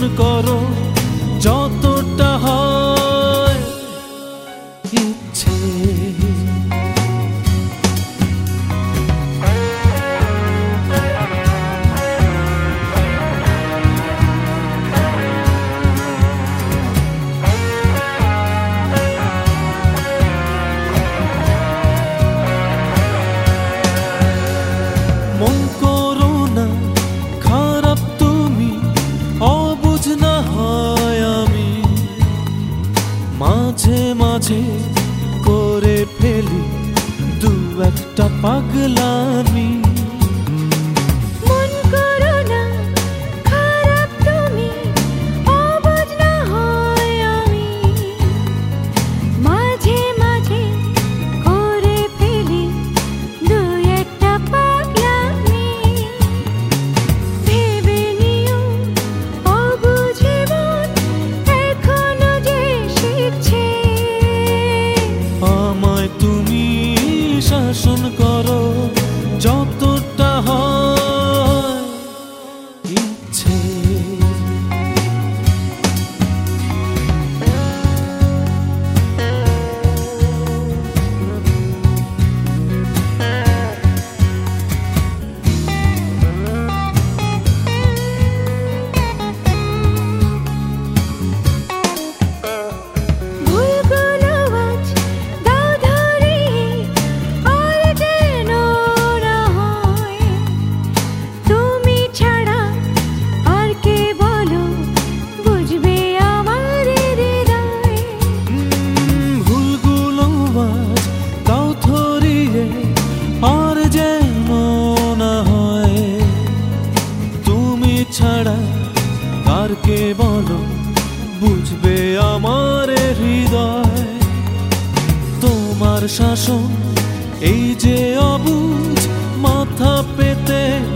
করো যতটা হয় ইচ্ছে। মন করো না খারাপ তুমি, অবুঝ না হয় আমি মাঝে মাঝে করে ফেলি দু একটা পাগলামি। মন করো না খারাপ তুমি, অবুঝ না হয় আমি মাঝে মাঝে করে ফেলি দু একটা পাগলামি। ভেবে নিও অবুঝে মন এখনো যে শিখছে। আমায় তুমি শাসন করো যতটা হয় ইচ্ছে। ভুলগুলো আজ দাও ধরিয়ে আর যেন না হয় তুমি ছাড়া আর কে বলো বুঝবে আমার হৃদয়। ভুলগুলো আজ তাও ধরিয়ে আর যেন না হয় তুমি ছাড়া আর কে বলো বুঝবে আমার হৃদয়। তোমার শাসন এই যে অবুঝ মাথা পেতে